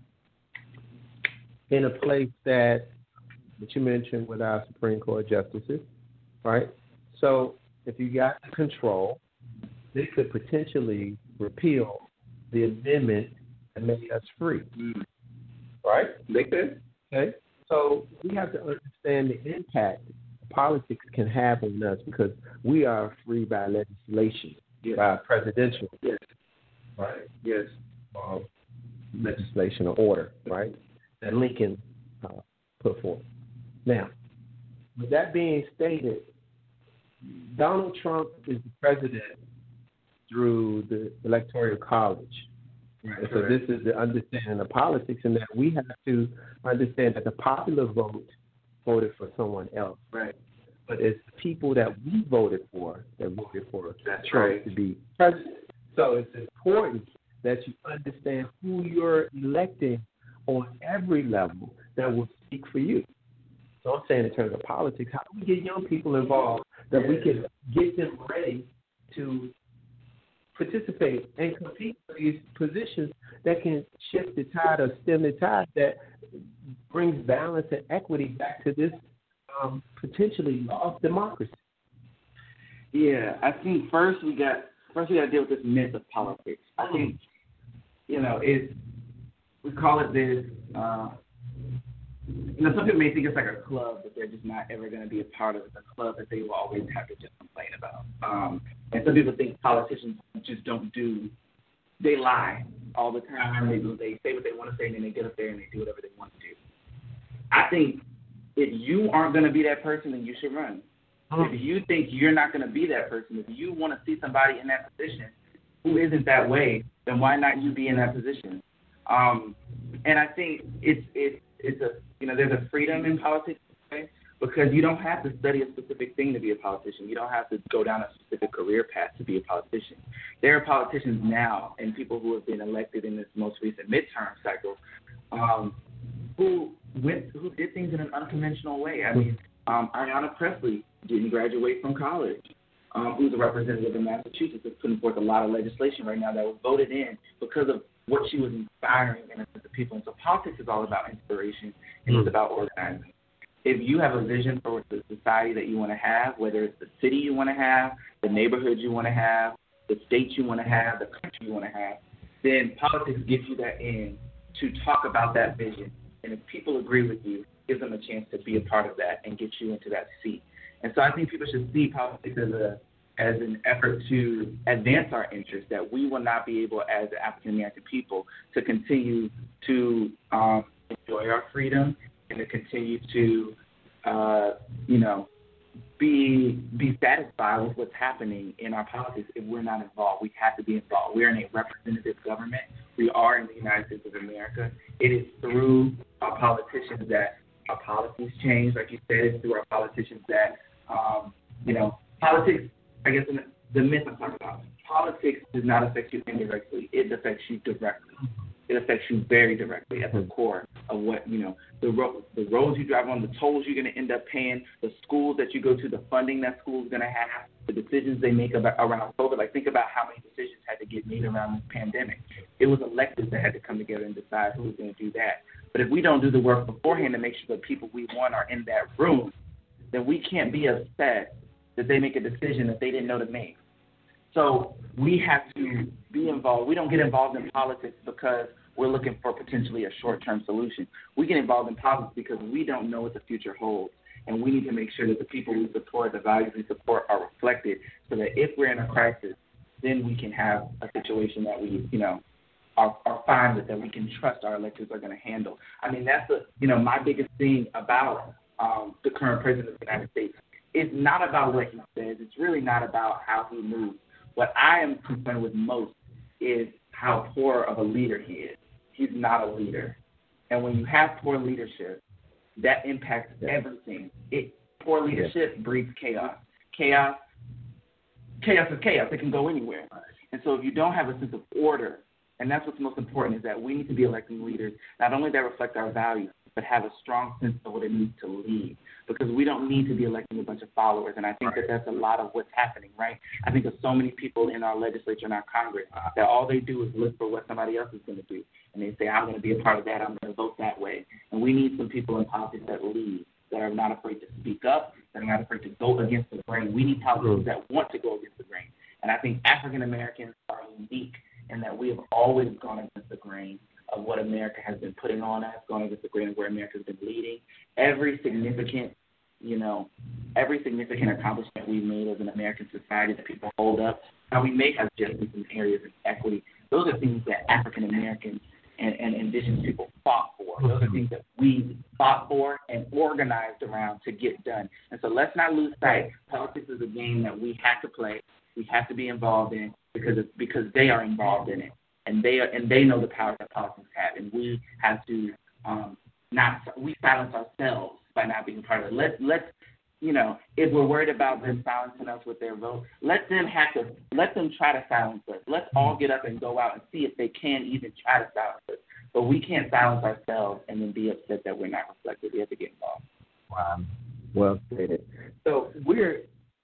in a place that you mentioned with our Supreme Court justices, right? So if you got control, they could potentially repeal the amendment that made us free, right? They could. Okay. So we have to understand the impact politics can have on us because we are free by legislation, by presidential, right? Yes. Legislation or order, right? That Lincoln put forth. Now, with that being stated, Donald Trump is the president through the Electoral College. Right. So this is the understanding of politics, and that we have to understand that the popular vote voted for someone else. Right. But it's the people that we voted for that voted for That's Trump right. to be president. So it's important that you understand who you're electing on every level that will speak for you. So I'm saying in terms of politics, how do we get young people involved that we can get them ready to participate and compete for these positions that can shift the tide or stem the tide that brings balance and equity back to this potentially lost democracy? Yeah, I think first we got to deal with this myth of politics. I think, we call it this. Some people may think it's like a club that they're just not ever going to be a part of. It's a club that they will always have to just complain about. And some people think politicians just don't do. They lie all the time. They say what they want to say, and then they get up there and they do whatever they want to do. I think if you aren't going to be that person, then you should run. If you think you're not going to be that person, if you want to see somebody in that position who isn't that way, then why not you be in that position? And I think it's there's a freedom in politics, okay? Because you don't have to study a specific thing to be a politician. You don't have to go down a specific career path to be a politician. There are politicians now and people who have been elected in this most recent midterm cycle who did things in an unconventional way. I mean, Ayanna Pressley didn't graduate from college. Who's a representative in Massachusetts, is putting forth a lot of legislation right now that was voted in because of what she was inspiring in the people. And so politics is all about inspiration, and it's about organizing. If you have a vision for the society that you want to have, whether it's the city you want to have, the neighborhood you want to have, the state you want to have, the country you want to have, then politics gives you that in to talk about that vision. And if people agree with you, give them a chance to be a part of that and get you into that seat. And so I think people should see politics as an effort to advance our interests, that we will not be able as African-American people to continue to enjoy our freedom and to continue to, be satisfied with what's happening in our politics if we're not involved. We have to be involved. We're in a representative government. We are in the United States of America. It is through our politicians that our policies change. Like you said, it's through our politicians that, politics, I guess the myth I'm talking about, politics does not affect you indirectly. It affects you directly. It affects you very directly at the core of what, the roads you drive on, the tolls you're going to end up paying, the schools that you go to, the funding that school's going to have, the decisions they make around COVID. Like, think about how many decisions had to get made around this pandemic. It was electeds that had to come together and decide who was going to do that. But if we don't do the work beforehand to make sure the people we want are in that room, then we can't be upset that they make a decision that they didn't know to make. So we have to be involved. We don't get involved in politics because we're looking for potentially a short-term solution. We get involved in politics because we don't know what the future holds. And we need to make sure that the people we support, the values we support, are reflected so that if we're in a crisis, then we can have a situation that we, are fine with, that we can trust our electors are going to handle. I mean, that's my biggest thing about the current president of the United States. It's not about what he says. It's really not about how he moves. What I am concerned with most is how poor of a leader he is. He's not a leader. And when you have poor leadership, that impacts everything. Poor leadership breeds chaos. Chaos is chaos. It can go anywhere. And so if you don't have a sense of order, and that's what's most important, is that we need to be electing leaders, not only that reflect our values, but have a strong sense of what it means to lead. Because we don't need to be electing a bunch of followers. And I think that that's a lot of what's happening, right? I think there's so many people in our legislature and our Congress that all they do is look for what somebody else is going to do. And they say, I'm going to be a part of that. I'm going to vote that way. And we need some people in politics that lead, that are not afraid to speak up, that are not afraid to go against the grain. We need politicians that want to go against the grain. And I think African Americans are unique in that we have always gone against the grain of what America has been putting on us, gone against the grain of where America has been leading. Every significant accomplishment we've made as an American society that people hold up, now we may have justice in areas of equity. Those are things that African Americans and indigenous people fought for. Those are things that we fought for and organized around to get done. And so let's not lose sight. Politics is a game that we have to play. We have to be involved in because they are involved in it. and they know the power that politics have, and we have to we silence ourselves by not being part of it. Let's if we're worried about them silencing us with their vote, let them try to silence us. Let's all get up and go out and see if they can even try to silence us. But we can't silence ourselves and then be upset that we're not reflected. We have to get involved. Wow. Well stated. So we're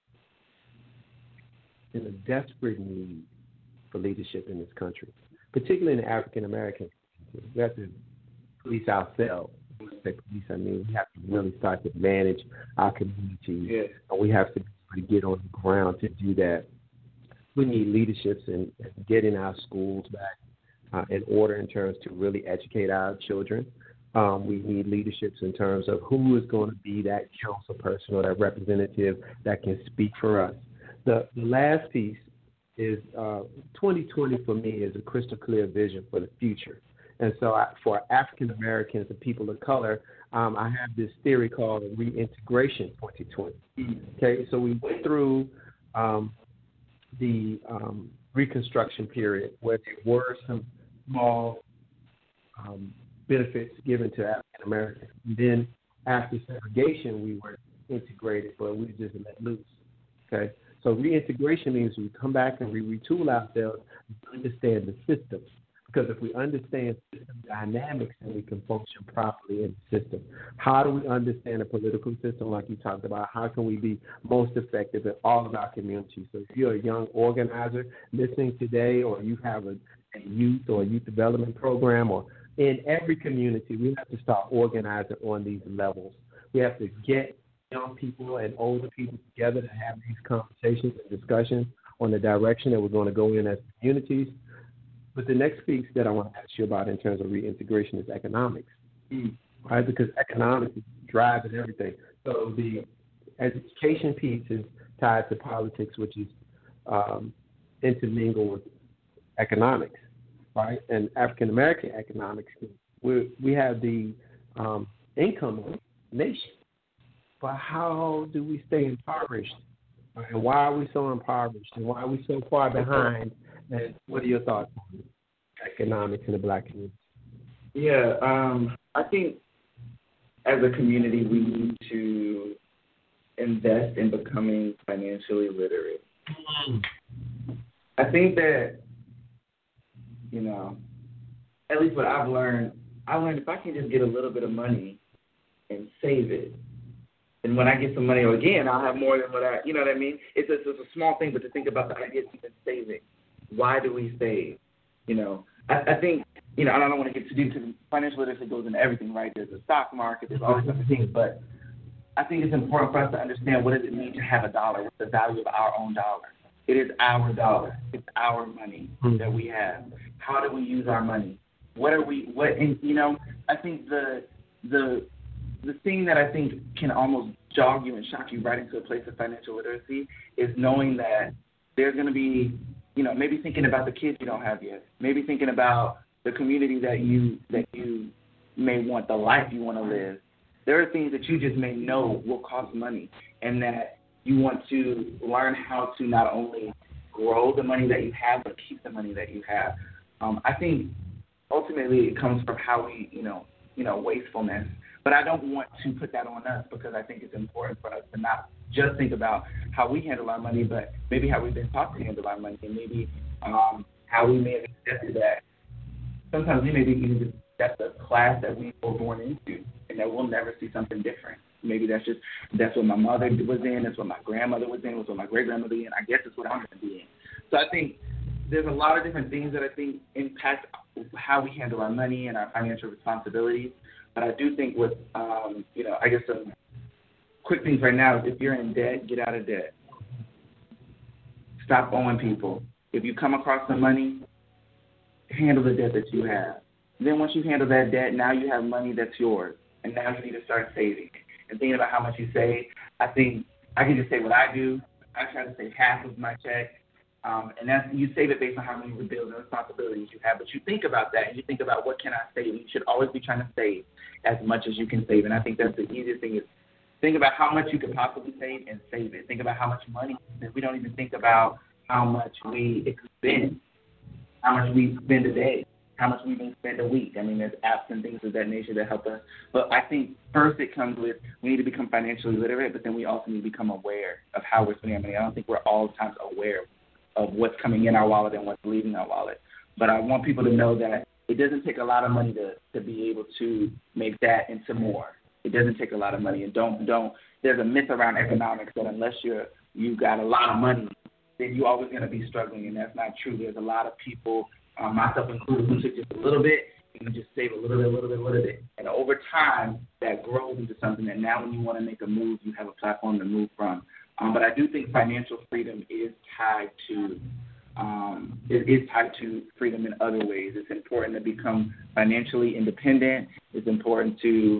in a desperate need for leadership in this country, particularly in the African American community. We have to police ourselves. When I say police, I mean we have to really start to manage our communities. Yes. And we have to be able to get on the ground to do that. We need leaderships in getting our schools back in order in terms to really educate our children. We need leaderships in terms of who is going to be that council person or that representative that can speak for us. The last piece is 2020 for me is a crystal clear vision for the future. And so for African Americans and people of color, I have this theory called reintegration 2020. Okay, so we went through the Reconstruction period where there were some small benefits given to African Americans. Then after segregation, we were integrated, but we just let loose. Okay, so reintegration means we come back and we retool ourselves to understand the system. Because if we understand system dynamics, then we can function properly in the system. How do we understand a political system like you talked about? How can we be most effective in all of our communities? So if you're a young organizer listening today, or you have a youth or a youth development program, or in every community, we have to start organizing on these levels. We have to get young people and older people together to have these conversations and discussions on the direction that we're going to go in as communities. But the next piece that I want to ask you about in terms of reintegration is economics, right? Because economics is driving everything. So the education piece is tied to politics, which is intermingled with economics, right? And African American economics, we have the income of the nation. But how do we stay impoverished? And why are we so impoverished? And why are we so far behind? And what are your thoughts on economics in the Black community? Yeah, I think as a community we need to invest in becoming financially literate. I think that, at least what I learned if I can just get a little bit of money and save it, and when I get some money again, I'll have more than what you know what I mean? It's a small thing, but to think about the idea of even saving. Why do we save? I think, and I don't want to get too deep because financial literacy goes into everything, right? There's a stock market, there's all these other things, but I think it's important for us to understand what does it mean to have a dollar, what's the value of our own dollar. It is our dollar. It's our money that we have. How do we use our money? I think the thing that I think can almost jog you and shock you right into a place of financial literacy is knowing that there's going to be, maybe thinking about the kids you don't have yet, maybe thinking about the community that you may want, the life you want to live. There are things that you just may know will cost money, and that you want to learn how to not only grow the money that you have, but keep the money that you have. I think ultimately it comes from how we, wastefulness. But I don't want to put that on us, because I think it's important for us to not just think about how we handle our money, but maybe how we've been taught to handle our money, and maybe how we may have accepted that. Sometimes we may be even just that's the class that we were born into, and that we'll never see something different. Maybe that's what my mother was in, that's what my grandmother was in, that's what my great-grandmother was in. I guess it's what I'm going to be in. So I think there's a lot of different things that I think impact how we handle our money and our financial responsibilities. But I do think with, I guess some quick things right now is if you're in debt, get out of debt. Stop owing people. If you come across some money, handle the debt that you have. Then once you handle that debt, now you have money that's yours. And now you need to start saving. And thinking about how much you save, I think I can just say what I do. I try to save half of my check. And that's, you save it based on how many bills and responsibilities you have. But you think about that, and you think about what can I save. You should always be trying to save as much as you can save. And I think that's the easiest thing is think about how much you could possibly save and save it. Think about how much money. We don't even think about how much we expend. how much we spend a day, how much we may spend a week. I mean, there's apps and things of that nature that help us. But I think first it comes with we need to become financially literate, but then we also need to become aware of how we're spending our money. I don't think we're all the times aware of what's coming in our wallet and what's leaving our wallet. But I want people to know that it doesn't take a lot of money to be able to make that into more. It doesn't take a lot of money. And don't. There's a myth around economics that unless you got a lot of money, then you're always going to be struggling, and that's not true. There's a lot of people, myself included, who took just a little bit and just save a little bit. And over time, that grows into something that now when you want to make a move, you have a platform to move from. But I do think financial freedom is tied to freedom in other ways. It's important to become financially independent. It's important to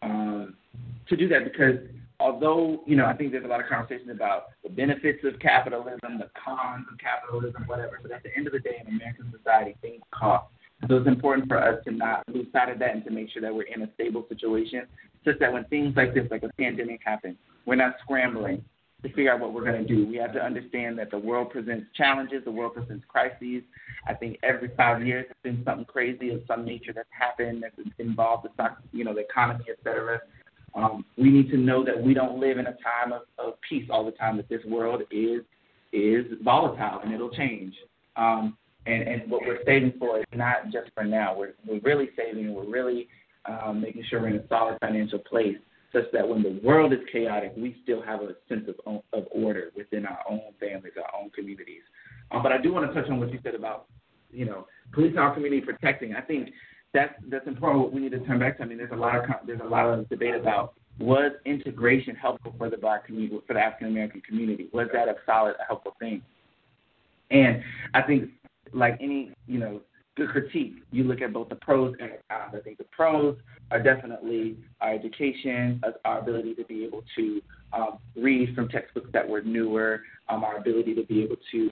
do that because although, I think there's a lot of conversation about the benefits of capitalism, the cons of capitalism, whatever, but at the end of the day in American society, things cost. So it's important for us to not lose sight of that and to make sure that we're in a stable situation such that when things like this, like a pandemic happen, we're not scrambling to figure out what we're going to do. We have to understand that the world presents challenges, the world presents crises. I think every 5 years there's been something crazy of some nature that's happened that's involved the stock, the economy, et cetera. We need to know that we don't live in a time of peace all the time, that this world is volatile and it'll change. And what we're saving for is not just for now. We're really saving and we're really making sure we're in a solid financial place such that when the world is chaotic, we still have a sense of order within our own families, our own communities. But I do want to touch on what you said about, policing our community, protecting. I think that's important. We need to turn back to. I mean, there's a lot of debate about was integration helpful for the Black community, for the African American community? Was that a helpful thing? And I think, like any good critique, you look at both the pros and the cons. I think the pros are definitely our education, our ability to be able to read from textbooks that were newer, our ability to be able to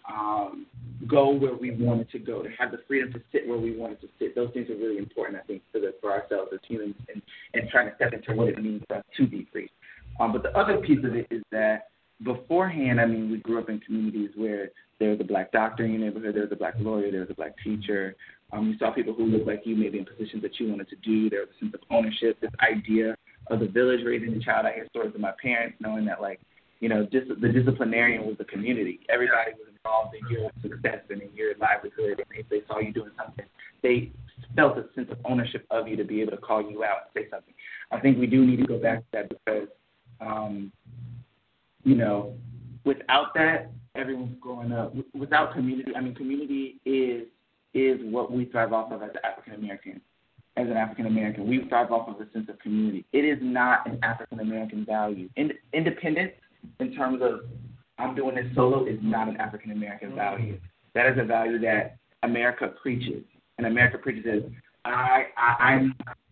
go where we wanted to go, to have the freedom to sit where we wanted to sit. Those things are really important, I think, for ourselves as humans and trying to step into what it means for us to be free. But the other piece of it is that beforehand, I mean, we grew up in communities where there was a Black doctor in your neighborhood, there was a Black lawyer, there was a Black teacher. You saw people who looked like you, maybe in positions that you wanted to do. There was a sense of ownership, this idea of the village raising the child. I hear stories of my parents knowing that, the disciplinarian was the community. Everybody was involved in your success and in your livelihood, and if they saw you doing something, they felt a sense of ownership of you to be able to call you out and say something. I think we do need to go back to that because, without that, everyone's growing up. Without community, community is what we thrive off of as an African American. As an African American, we thrive off of a sense of community. It is not an African American value. Independence, in terms of I'm doing this solo, is not an African American value. That is a value that America preaches, and America preaches is I'm.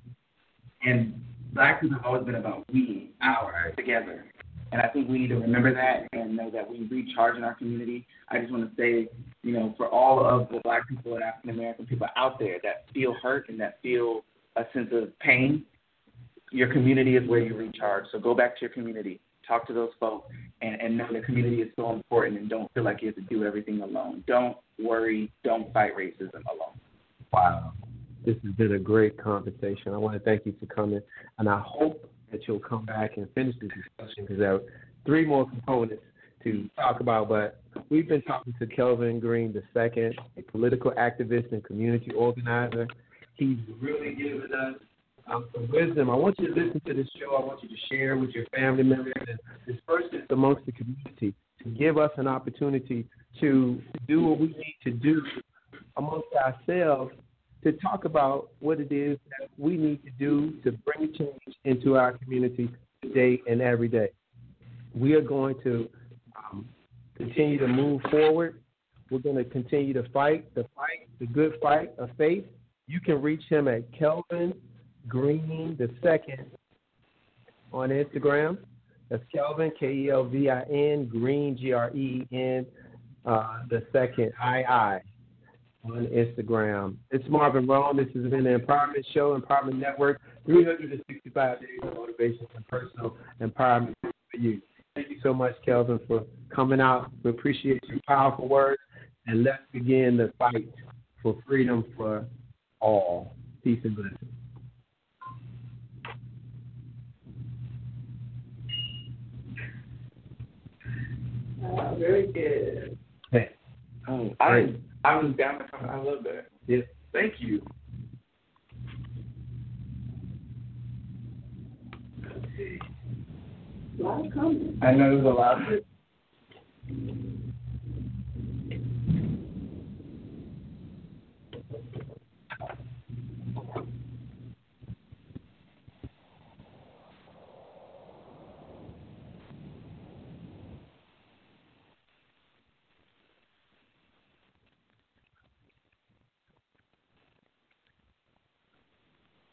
And Black people have always been about we, our, together. And I think we need to remember that and know that we recharge in our community. I just want to say, for all of the Black people and African American people out there that feel hurt and that feel a sense of pain, your community is where you recharge. So go back to your community, talk to those folks, and know the community is so important, and don't feel like you have to do everything alone. Don't worry. Don't fight racism alone. Wow. This has been a great conversation. I want to thank you for coming, and I hope that you'll come back and finish this discussion because there are 3 more components to talk about. But we've been talking to Kelvin Green II, a political activist and community organizer. He's really given us some wisdom. I want you to listen to this show. I want you to share with your family members and disperse this amongst the community to give us an opportunity to do what we need to do amongst ourselves to talk about what it is that we need to do to bring change into our community today and every day. We are going to continue to move forward. We're going to continue to fight the good fight of faith. You can reach him at Kelvin Green II on Instagram. That's Kelvin, Kelvin, Green, Green, the second, II. On Instagram. It's Marvin Rowan. This has been the Empowerment Show, Empowerment Network, 365 days of motivation and personal empowerment for you. Thank you so much, Kelvin, for coming out. We appreciate your powerful words, and let's begin the fight for freedom for all. Peace and blessings. Very good. Hey. Oh, I was down to come. I love that. Yes. Thank you. A lot of comments. I know there's a lot of it.